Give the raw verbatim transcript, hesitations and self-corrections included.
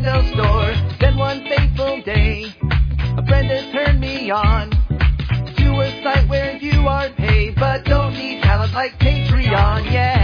Nintendo store. Then one fateful day, a friend has turned me on to a site where you aren't paid, but don't need talent like Patreon, yeah.